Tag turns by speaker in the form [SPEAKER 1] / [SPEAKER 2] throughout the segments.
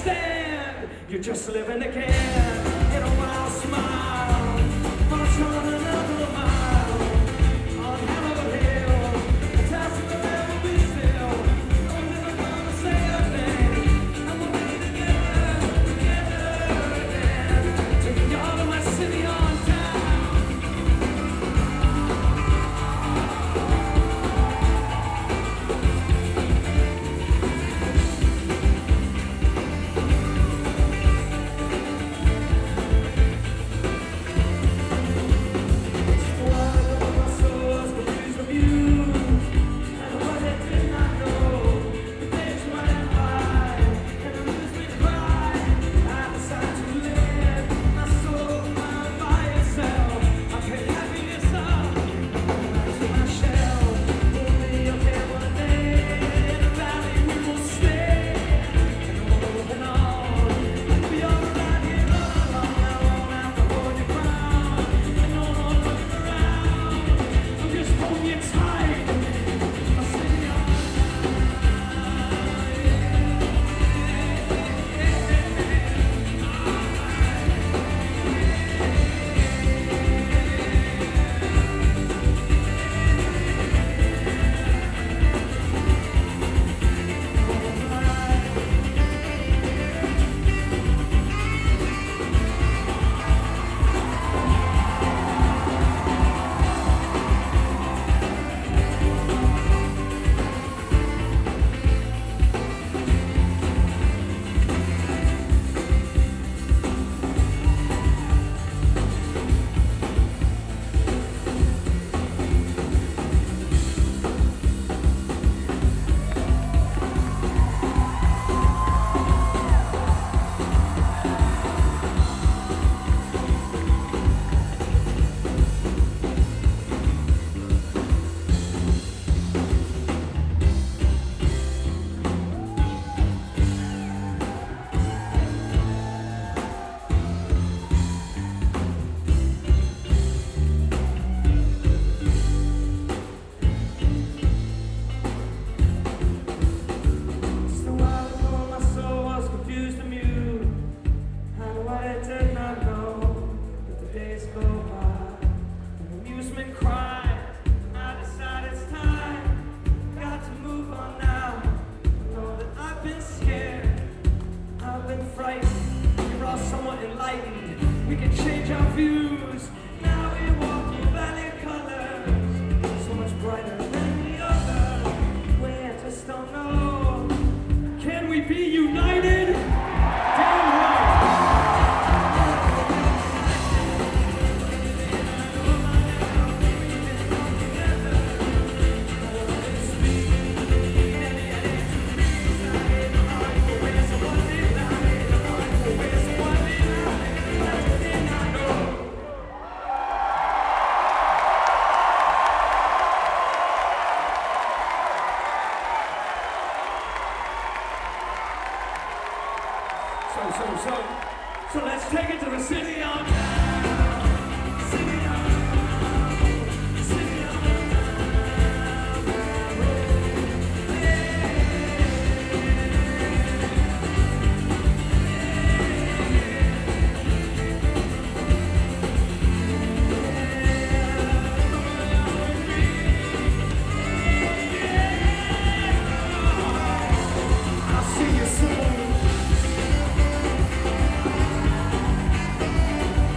[SPEAKER 1] understand. You're just living again in a wild smile. March on another mile on hell of a hill. The task will never be still. I'm never gonna say a thing. I'm gonna be together again. Taking y'all to my city on town. We can change our views. Now we walk through valley colors, so much brighter than the other. We just don't know. Can we be united? Damn right. So let's take it to the city on down. City on down. City on down. I'll see you soon.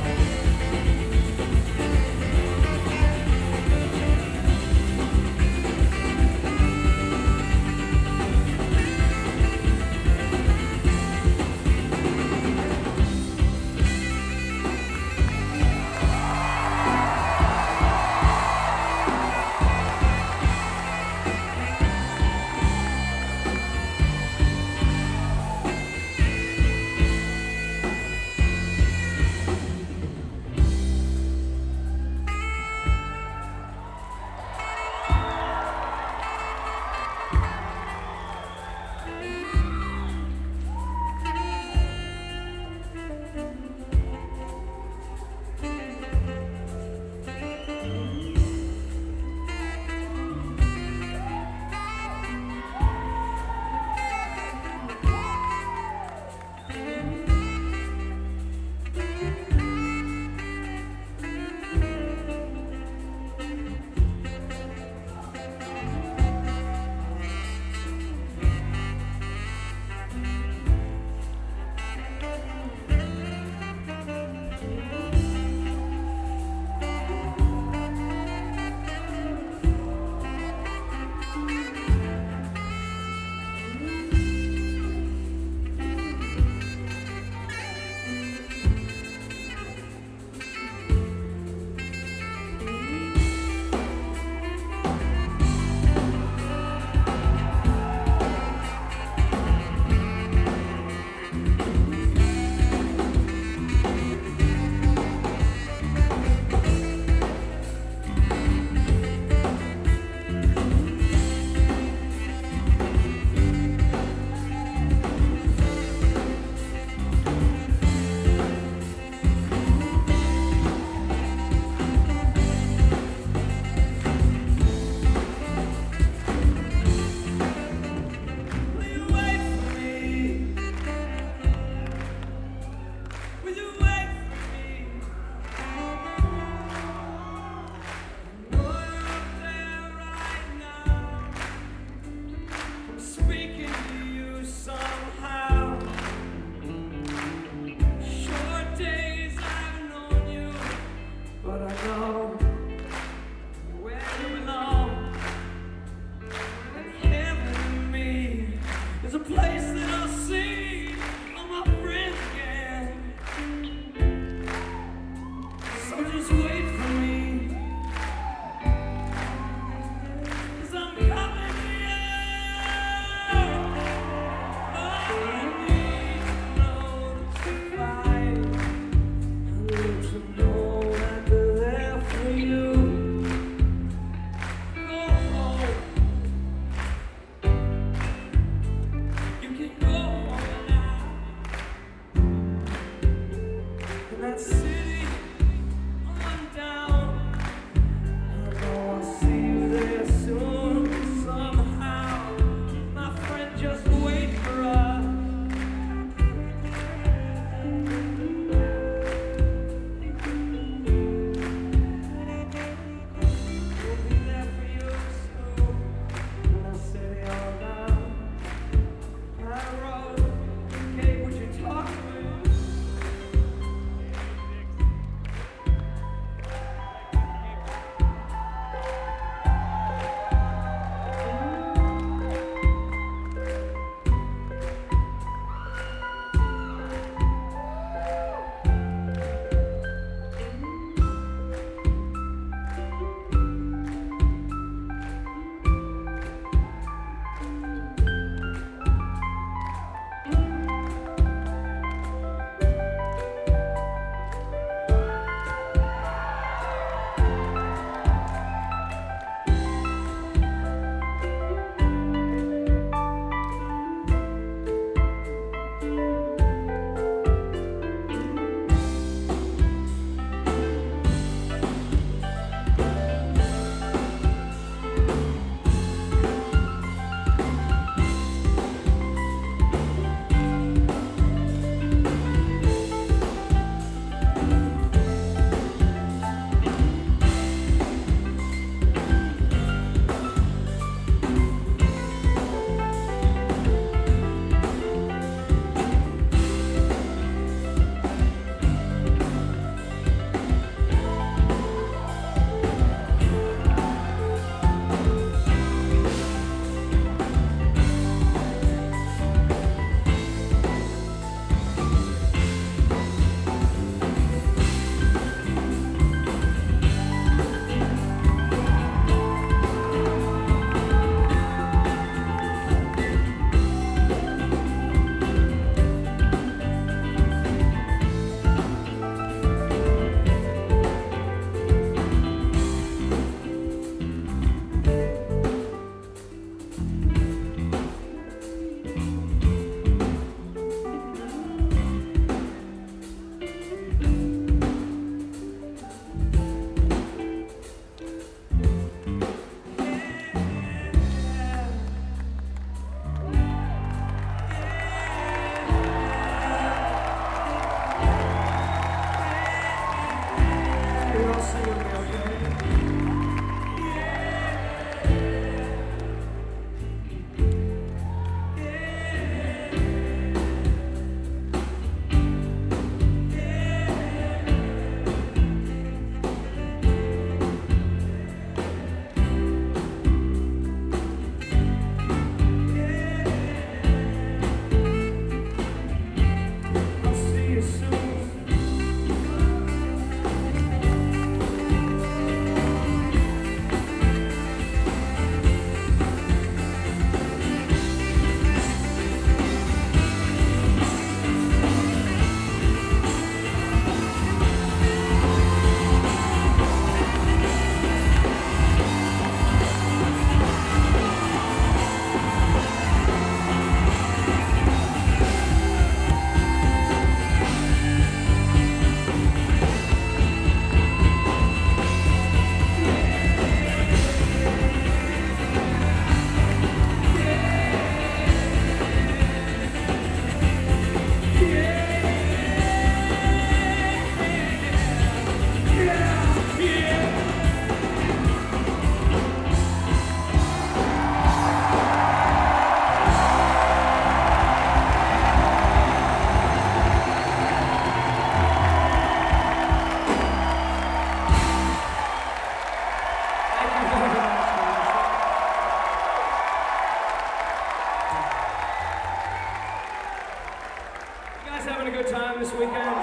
[SPEAKER 1] weekend?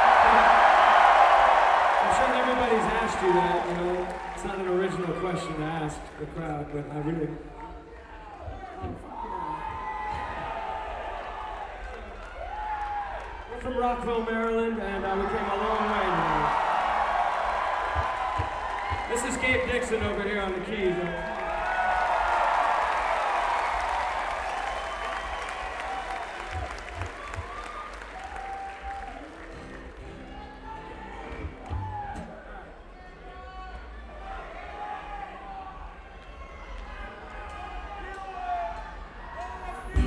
[SPEAKER 1] I'm sure everybody's asked you that, you know. It's not an original question to ask the crowd, but I really... We're from Rockville, Maryland, and we came a long way today. This is Gabe Dixon over here on the keys.